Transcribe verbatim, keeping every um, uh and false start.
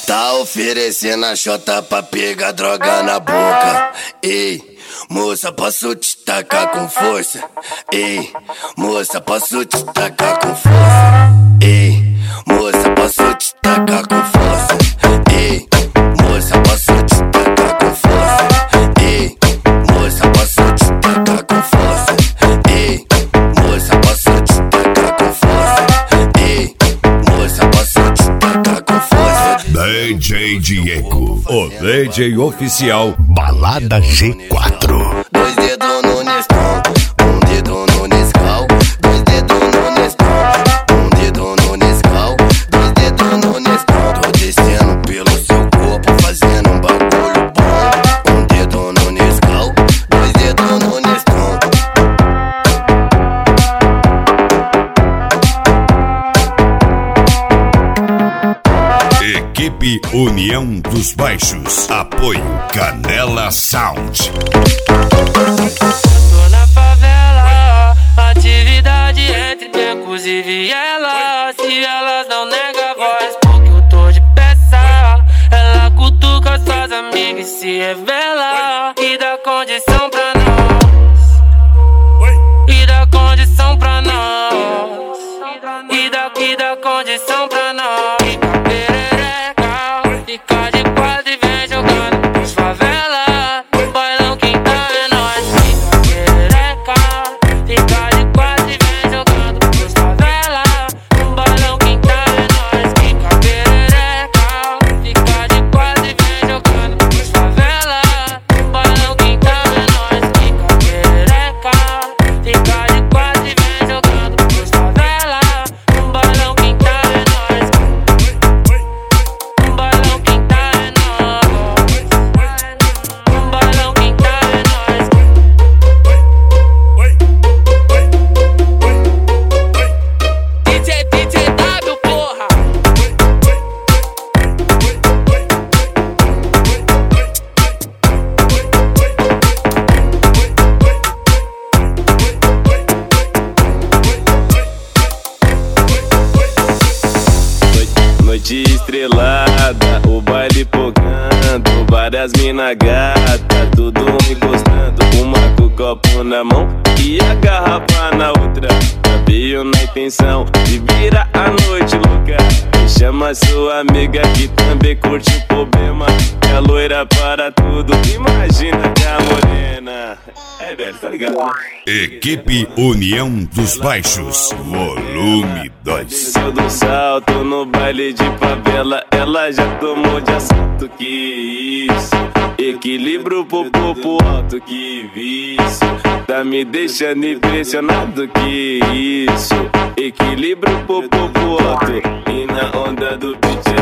Tá oferecendo a chota pra pegar droga na boca. Ei, moça, posso te tacar com força? Ei, moça, posso te tacar com força? Ei, moça, posso te tacar com força? Ei, moça, posso te tacar com força? Ei, moça, posso te tacar com força? Ei, moça, posso te tacar com força? Ei, moça, posso te tacar com força? D J Diego, o D J oficial Balada G quatro. Dois dedos no Nescau, um dedo no Nescau. Dois dedos no Nescau, um dedo no Nescau. Dois dedos no Nescau. Tô descendo pelo seu corpo, fazendo um bagulho bom. Um dedo no Nescau, dois dedos no Nescau. Equipe União dos Baixos. Apoio Canela Sound. Tô na favela, atividade entre becos e vielas. Se elas não negam a voz, porque eu tô de peça. Ela cutuca suas amigas e se revela. E dá condição pra nós. E dá condição pra nós. E dá, e dá condição pra nós. Fica de quatro e vem jogando pros favela. Bailão quem tá é nós. Fica perereca. Fica de quatro e vem jogando pros favela. Bailão quem tá é nós. Fica perereca. Fica de quatro e vem jogando pros favela. Bailão quem tá é nós. Fica perereca. Fica de quatro e vem jogando pros favela. Bailão quem tá é nós. Bailão quem tá é nós. Bailão quem tá é nós. D J, D J W, porra. Noite estrelada, o baile pogando, várias mina gata, tudo encostando. Uma com o copo na mão e a garrafa na outra. Veio na intenção de virar a noite louca. Chama sua amiga que também curte o problema. É a loira para tudo, imagina que a morena. É velho, tá ligado, né? Equipe União dos Baixos, volume dois. Desceu do salto no baile de favela, ela já tomou de assalto, que isso. Equilíbrio pro popo alto, que vício. Tá me deixando impressionado, que isso. Equilíbrio pro popo alto. E na onda do beat